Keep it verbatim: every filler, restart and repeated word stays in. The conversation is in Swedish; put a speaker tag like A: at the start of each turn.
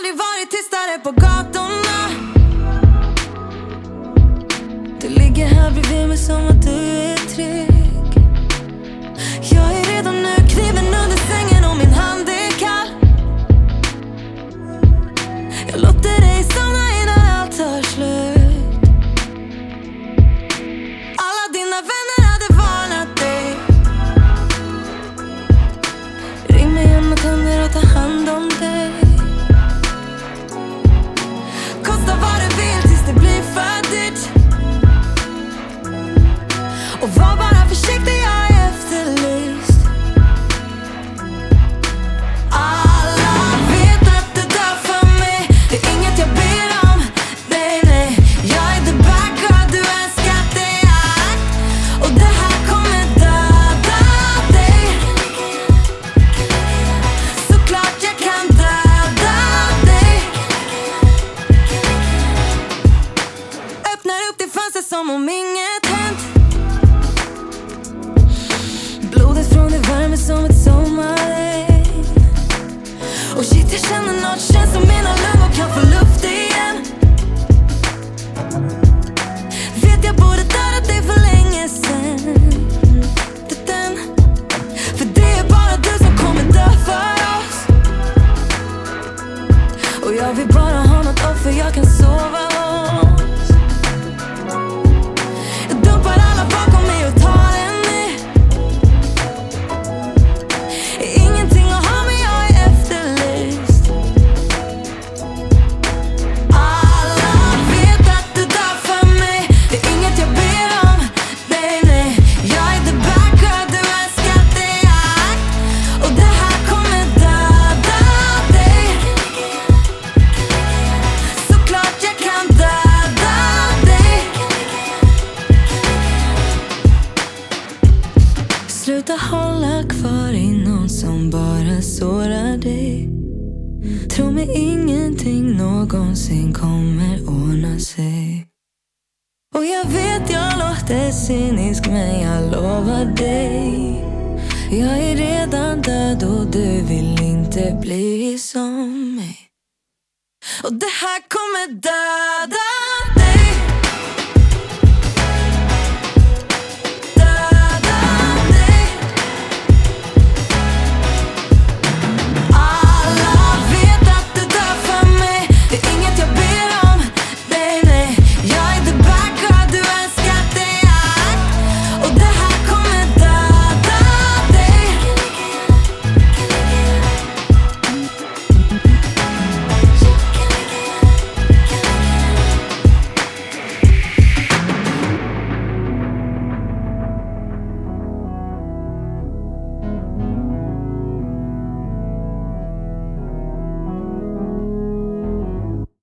A: aldrig varit tystare på gatorna. Du ligger här bredvid mig som att du är trygg. Jag är redan nu, kniven under sängen och min hand är kall. Jag låter dig somna innan allt tar slut. Alla dina vänner hade varnat dig. Ring mig hem och tänder och ta hand om dig. Kosta vad det vill tills det blir för dyrt. Och var bara försiktig, jag är efterlyst. Alla vet att du dör för mig. Det är inget jag ber om. Nej, nej. Jag är the bad girl, du är en skatteakt. Och det här kommer döda dig. Såklart jag kan döda dig. Öppnar upp det fönster som om inget hänt. Blodet från det värmer som ett sommarregn. Och shit, jag känner något, känns som mina lungor kan få luft igen. Vet jag borde dödat dig för länge sen. Den. För det är bara du som kommer dö för oss. Och jag vill bara ha något offer jag kan sova hos. Jag dumpar alla bakom mig och tar en ny. Ingenting att ha men jag är efterlyst. Alla vet att du dör för mig. Det är inget jag ber om. Nej, nej. Jag är the bad girl, du är en skatteakt. Och det här kommer döda dig. Såklart jag kan döda dig. Sluta hålla kvar i någon som bara sårar dig. Tro mig, ingenting någonsin kommer ordna sig. Och jag vet jag låter cynisk, men jag lovar dig, jag är redan död och du vill inte bli som mig. Och det här kommer döda